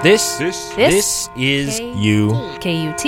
This is you. KUT.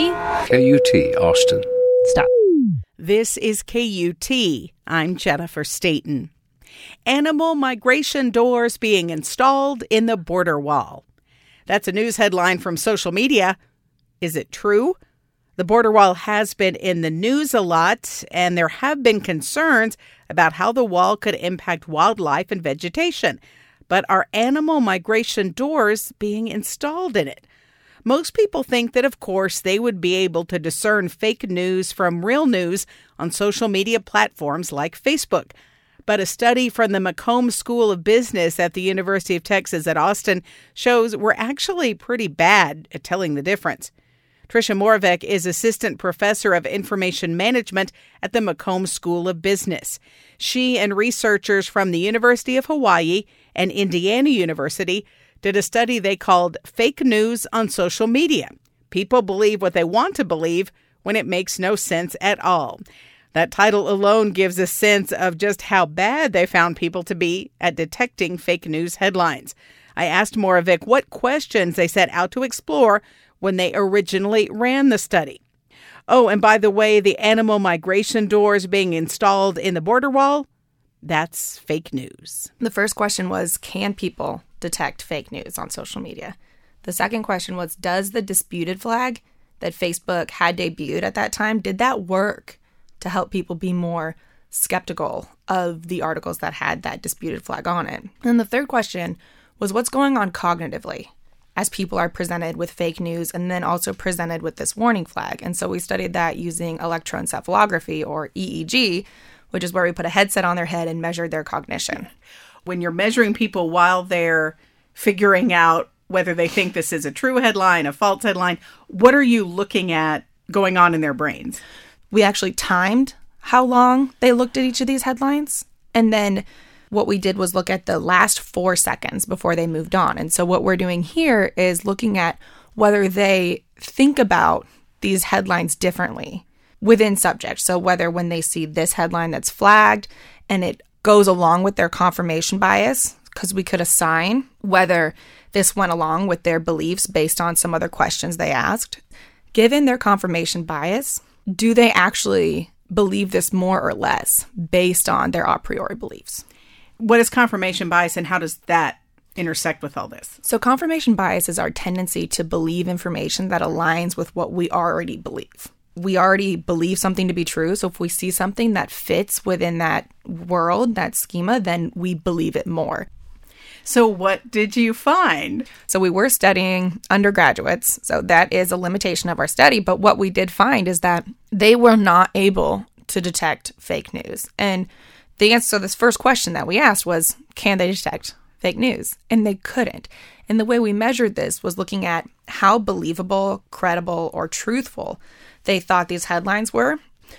KUT, Austin. Stop. This is KUT. I'm Jennifer Staten. Animal migration doors being installed in the border wall. That's a news headline from social media. Is it true? The border wall has been in the news a lot, and there have been concerns about how the wall could impact wildlife and vegetation. But are animal migration doors being installed in it? Most people think that, of course, they would be able to discern fake news from real news on social media platforms like Facebook. But a study from the McCombs School of Business at the University of Texas at Austin shows we're actually pretty bad at telling the difference. Tricia Moravec is assistant professor of information management at the McCombs School of Business. She and researchers from the University of Hawaii and Indiana University did a study they called Fake News on Social Media. People believe what they want to believe when it makes no sense at all. That title alone gives a sense of just how bad they found people to be at detecting fake news headlines. I asked Moravec what questions they set out to explore when they originally ran the study. Oh, and by the way, the animal migration doors being installed in the border wall, that's fake news. The first question was, can people detect fake news on social media? The second question was, does the disputed flag that Facebook had debuted at that time, did that work to help people be more skeptical of the articles that had that disputed flag on it? And the third question was, what's going on cognitively as people are presented with fake news and then also presented with this warning flag? And so we studied that using electroencephalography, or EEG, which is where we put a headset on their head and measured their cognition. When you're measuring people while they're figuring out whether they think this is a true headline, a false headline, what are you looking at going on in their brains? We actually timed how long they looked at each of these headlines. And then what we did was look at the last 4 seconds before they moved on. And so what we're doing here is looking at whether they think about these headlines differently within subject. So whether when they see this headline that's flagged and it goes along with their confirmation bias, because we could assign whether this went along with their beliefs based on some other questions they asked. Given their confirmation bias, do they actually believe this more or less based on their a priori beliefs? What is confirmation bias, and how does that intersect with all this? So confirmation bias is our tendency to believe information that aligns with what we already believe. We already believe something to be true. So if we see something that fits within that world, that schema, then we believe it more. So what did you find? So we were studying undergraduates. So that is a limitation of our study. But what we did find is that they were not able to detect fake news. And the answer to this first question that we asked was, can they detect fake news? And they couldn't. And the way we measured this was looking at how believable, credible, or truthful they thought these headlines were.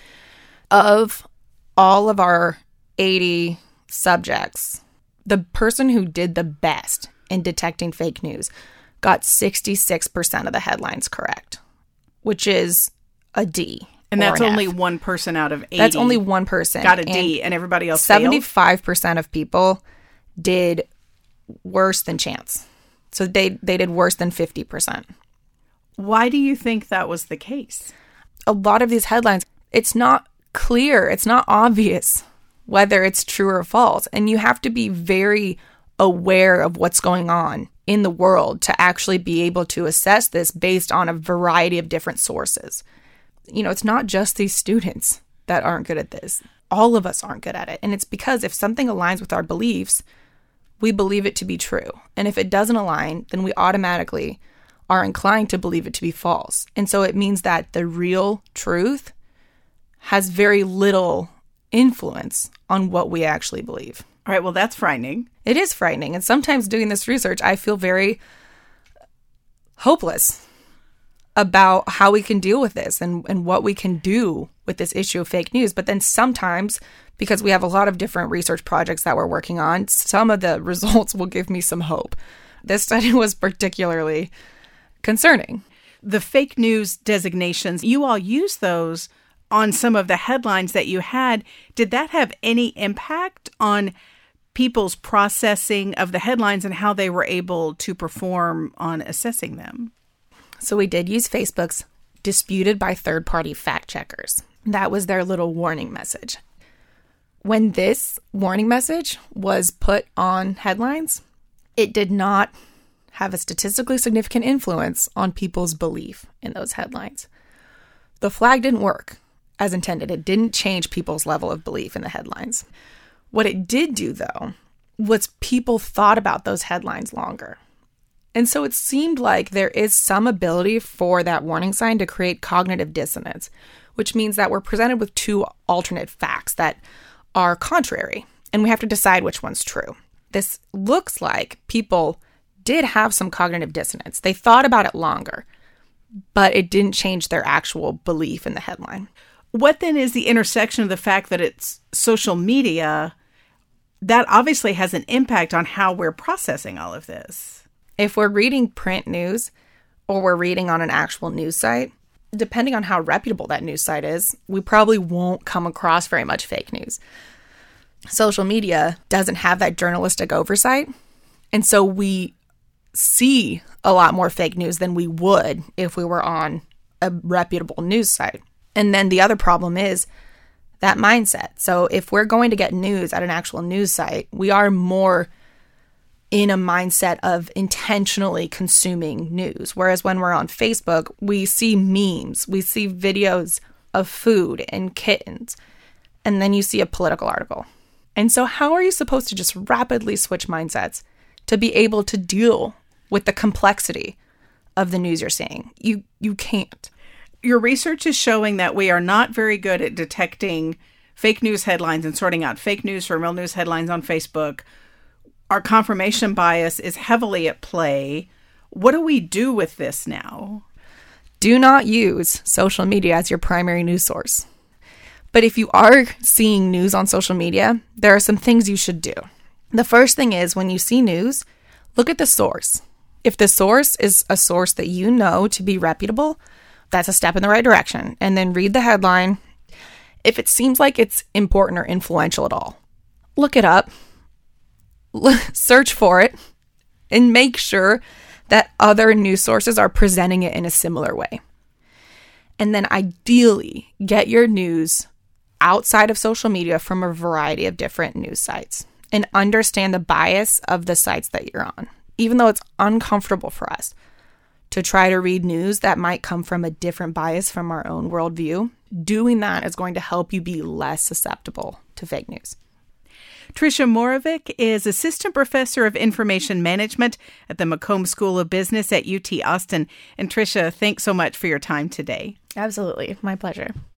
Of all of our 80 subjects, the person who did the best in detecting fake news got 66% of the headlines correct, which is a D. And that's only F. one person out of 80. That's only one person. Got a D, and everybody else 75% of people did worse than chance. So they did worse than 50%. Why do you think that was the case? A lot of these headlines, it's not clear, it's not obvious whether it's true or false. And you have to be very aware of what's going on in the world to actually be able to assess this based on a variety of different sources. You know, it's not just these students that aren't good at this. All of us aren't good at it. And it's because if something aligns with our beliefs, we believe it to be true. And if it doesn't align, then we automatically are inclined to believe it to be false. And so it means that the real truth has very little influence on what we actually believe. All right, well, that's frightening. It is frightening. And sometimes doing this research, I feel very hopeless about how we can deal with this and what we can do with this issue of fake news. But then sometimes, because we have a lot of different research projects that we're working on, some of the results will give me some hope. This study was particularly concerning. The fake news designations, you all use those on some of the headlines that you had. Did that have any impact on people's processing of the headlines and how they were able to perform on assessing them? So we did use Facebook's disputed by third-party fact checkers. That was their little warning message. When this warning message was put on headlines, it did not have a statistically significant influence on people's belief in those headlines. The flag didn't work as intended. It didn't change people's level of belief in the headlines. What it did do, though, was people thought about those headlines longer. And so it seemed like there is some ability for that warning sign to create cognitive dissonance, which means that we're presented with two alternate facts that are contrary, and we have to decide which one's true. This looks like people did have some cognitive dissonance. They thought about it longer, but it didn't change their actual belief in the headline. What then is the intersection of the fact that it's social media that obviously has an impact on how we're processing all of this? If we're reading print news or we're reading on an actual news site, depending on how reputable that news site is, we probably won't come across very much fake news. Social media doesn't have that journalistic oversight, and so we see a lot more fake news than we would if we were on a reputable news site. And then the other problem is that mindset. So if we're going to get news at an actual news site, we are more in a mindset of intentionally consuming news. Whereas when we're on Facebook, we see memes, we see videos of food and kittens, and then you see a political article. And so how are you supposed to just rapidly switch mindsets to be able to deal with the complexity of the news you're seeing? You can't. Your research is showing that we are not very good at detecting fake news headlines and sorting out fake news from real news headlines on Facebook. Our confirmation bias is heavily at play. What do we do with this now? Do not use social media as your primary news source. But if you are seeing news on social media, there are some things you should do. The first thing is, when you see news, look at the source. If the source is a source that you know to be reputable, that's a step in the right direction. And then read the headline. If it seems like it's important or influential at all, look it up, search for it, and make sure that other news sources are presenting it in a similar way. And then ideally, get your news outside of social media from a variety of different news sites and understand the bias of the sites that you're on. Even though it's uncomfortable for us to try to read news that might come from a different bias from our own worldview, doing that is going to help you be less susceptible to fake news. Tricia Moravec is Assistant Professor of Information Management at the McCombs School of Business at UT Austin. And Tricia, thanks so much for your time today. Absolutely. My pleasure.